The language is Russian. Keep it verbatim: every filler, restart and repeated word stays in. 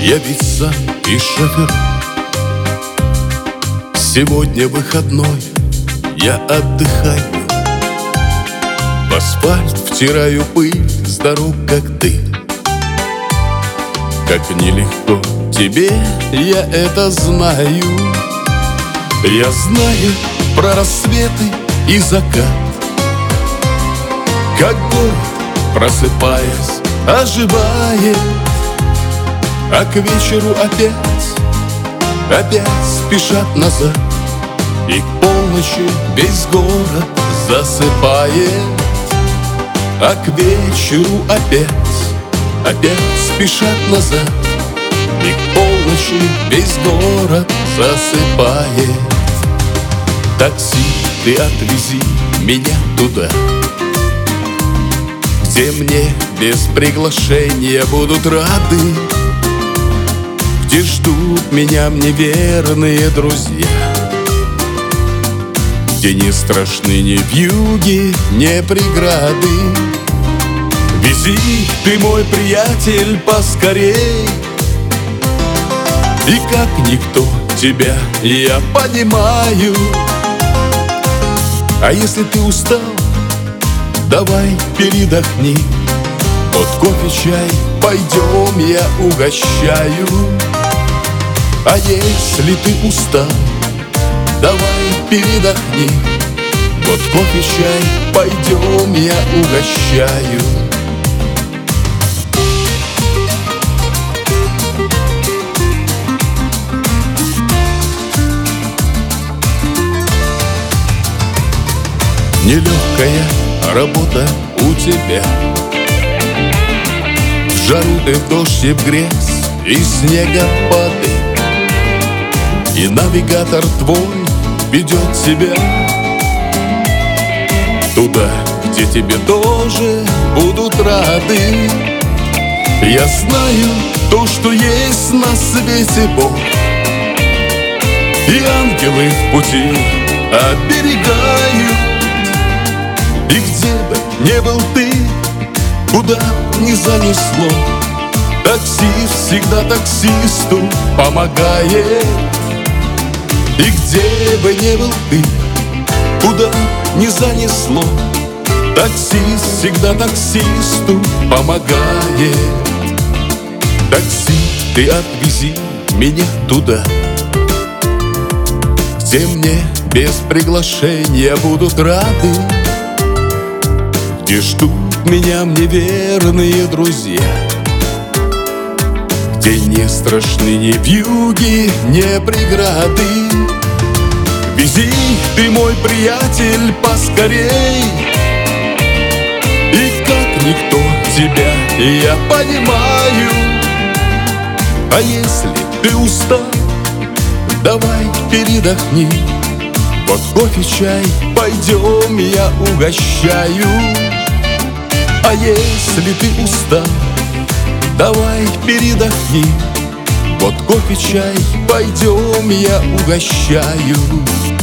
Я ведь сам и шофер. Сегодня выходной, я отдыхаю. В асфальт втираю пыль с дорог, как ты. Как нелегко тебе, я это знаю. Я знаю про рассветы и закат, как город, просыпаясь, оживает. А к вечеру опять, опять спешат назад. И к полночи весь город засыпает. А к вечеру опять, опять спешат назад. И к полночи весь город засыпает. Такси, ты отвези меня туда, где мне без приглашения будут рады, где ждут меня мне верные друзья, где не страшны ни вьюги, ни преграды. Вези ты, мой приятель, поскорей, и как никто тебя я понимаю. А если ты устал, давай передохни. Вот кофе, чай, пойдем, я угощаю. А если ты устал, давай передохни. Вот кофе, чай, пойдем, я угощаю. Нелегкая работа у тебя. В жару ты, в дождь и в грязь, и снегопады. И навигатор твой ведет тебя туда, где тебе тоже будут рады. Я знаю то, что есть на свете Бог, и ангелы в пути оберегают. И где бы не был ты, куда б ни занесло, таксист всегда таксисту помогает. И где бы не был ты, куда б ни занесло, таксист всегда таксисту помогает. Такси, ты отвези меня туда, где мне без приглашения будут рады, где ждут меня мне верные друзья, где не страшны ни вьюги, ни преграды. Вези ты, мой приятель, поскорей, и как никто тебя я понимаю. А если ты устал, давай передохни. Вот кофе, чай, пойдем, я угощаю. А если ты устал, давай передохни. Вот кофе, чай, пойдем, я угощаю.